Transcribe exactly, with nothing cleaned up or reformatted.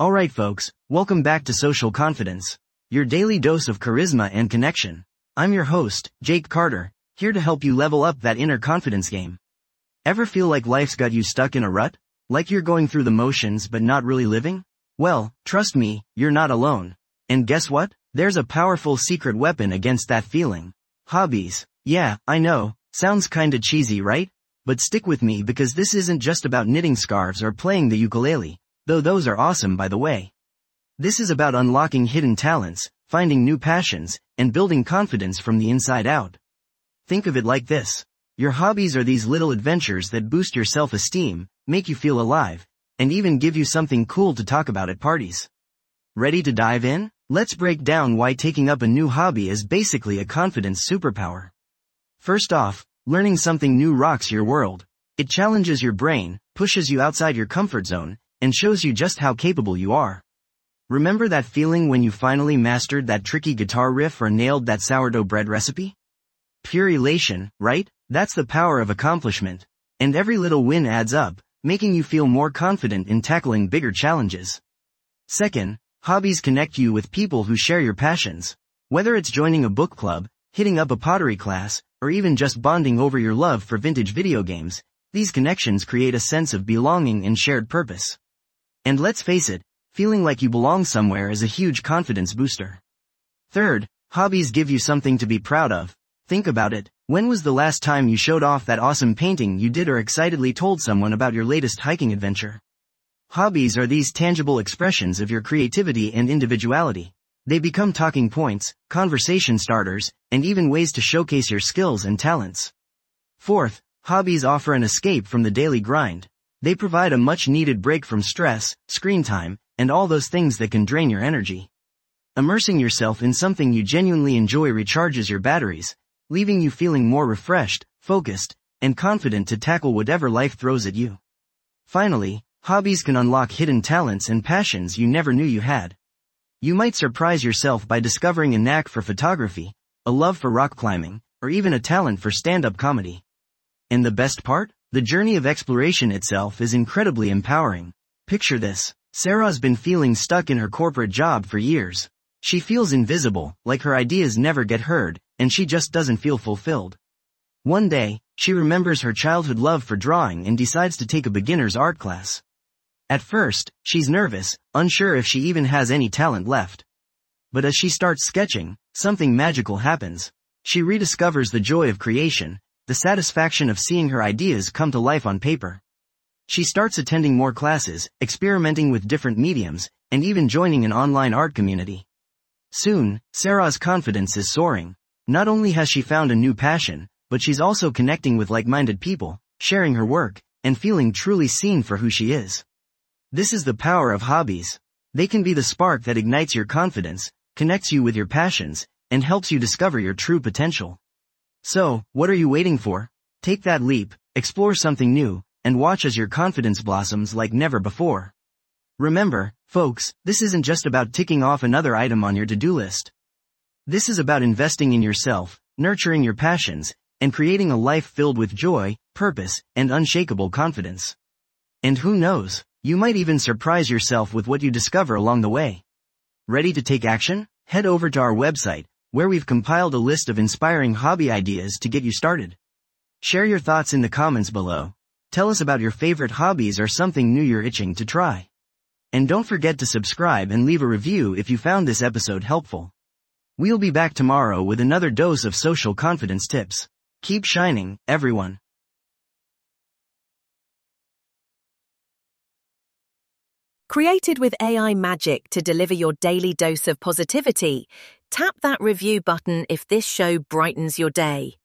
Alright folks, welcome back to Social Confidence, your daily dose of charisma and connection. I'm your host, Jake Carter, here to help you level up that inner confidence game. Ever feel like life's got you stuck in a rut? Like you're going through the motions but not really living? Well, trust me, you're not alone. And guess what? There's a powerful secret weapon against that feeling. Hobbies. Yeah, I know, sounds kinda cheesy, right? But stick with me because this isn't just about knitting scarves or playing the ukulele. Though those are awesome by the way. This is about unlocking hidden talents, finding new passions, and building confidence from the inside out. Think of it like this. Your hobbies are these little adventures that boost your self-esteem, make you feel alive, and even give you something cool to talk about at parties. Ready to dive in? Let's break down why taking up a new hobby is basically a confidence superpower. First off, learning something new rocks your world. It challenges your brain, pushes you outside your comfort zone, and shows you just how capable you are. Remember that feeling when you finally mastered that tricky guitar riff or nailed that sourdough bread recipe? Pure elation, right? That's the power of accomplishment. And every little win adds up, making you feel more confident in tackling bigger challenges. Second, hobbies connect you with people who share your passions. Whether it's joining a book club, hitting up a pottery class, or even just bonding over your love for vintage video games, these connections create a sense of belonging and shared purpose. And let's face it, feeling like you belong somewhere is a huge confidence booster. Third, hobbies give you something to be proud of. Think about it. When was the last time you showed off that awesome painting you did or excitedly told someone about your latest hiking adventure? Hobbies are these tangible expressions of your creativity and individuality. They become talking points, conversation starters, and even ways to showcase your skills and talents. Fourth, hobbies offer an escape from the daily grind. They provide a much-needed break from stress, screen time, and all those things that can drain your energy. Immersing yourself in something you genuinely enjoy recharges your batteries, leaving you feeling more refreshed, focused, and confident to tackle whatever life throws at you. Finally, hobbies can unlock hidden talents and passions you never knew you had. You might surprise yourself by discovering a knack for photography, a love for rock climbing, or even a talent for stand-up comedy. And the best part? The journey of exploration itself is incredibly empowering. Picture this. Sarah's been feeling stuck in her corporate job for years. She feels invisible, like her ideas never get heard, and she just doesn't feel fulfilled. One day, she remembers her childhood love for drawing and decides to take a beginner's art class. At first, she's nervous, unsure if she even has any talent left. But as she starts sketching, something magical happens. She rediscovers the joy of creation, the satisfaction of seeing her ideas come to life on paper. She starts attending more classes, experimenting with different mediums, and even joining an online art community. Soon, Sarah's confidence is soaring. Not only has she found a new passion, but she's also connecting with like-minded people, sharing her work, and feeling truly seen for who she is. This is the power of hobbies. They can be the spark that ignites your confidence, connects you with your passions, and helps you discover your true potential. So, what are you waiting for? Take that leap, explore something new, and watch as your confidence blossoms like never before. Remember, folks, this isn't just about ticking off another item on your to-do list. This is about investing in yourself, nurturing your passions, and creating a life filled with joy, purpose, and unshakable confidence. And who knows, you might even surprise yourself with what you discover along the way. Ready to take action? Head over to our website, where we've compiled a list of inspiring hobby ideas to get you started. Share your thoughts in the comments below. Tell us about your favorite hobbies or something new you're itching to try. And don't forget to subscribe and leave a review if you found this episode helpful. We'll be back tomorrow with another dose of social confidence tips. Keep shining, everyone. Created with A I magic to deliver your daily dose of positivity, tap that review button if this show brightens your day.